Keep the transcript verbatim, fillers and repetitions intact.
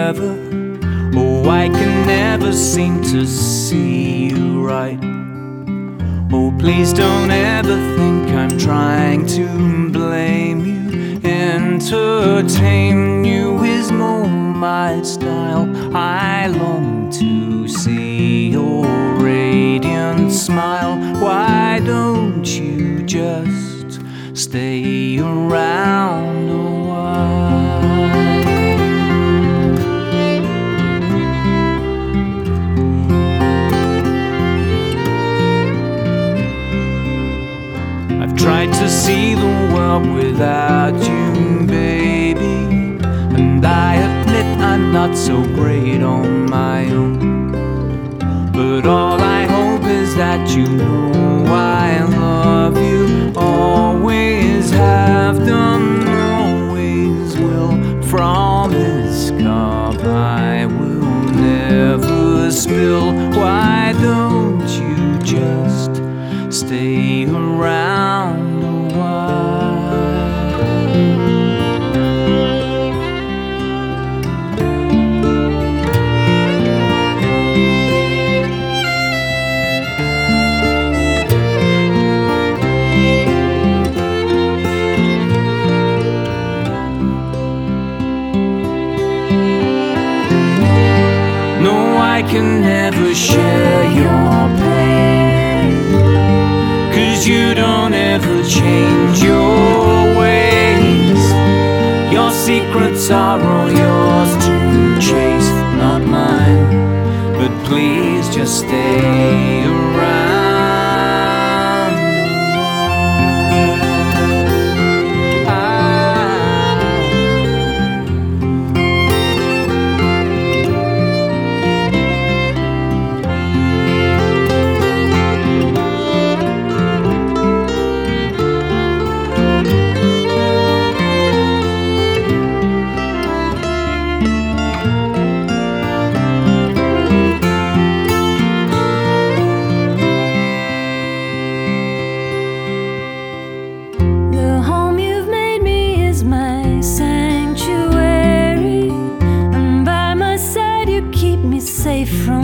together. Oh, I can never seem to see you right. Oh, please don't ever think I'm trying to blame you. Entertain you is more my style. I long to see your radiant smile. Why don't you just stay around a while? I've tried to see the world without you, baby, and I admit I'm not so great on my own. But all I hope is that you know I love you. Always have done, always will. From this cup I will never spill. Why don't you just stay around a while? No, I can never share your pain, 'cause you don't ever change your ways. Your secrets are all yours to chase, not mine. But please just stay around. Safe from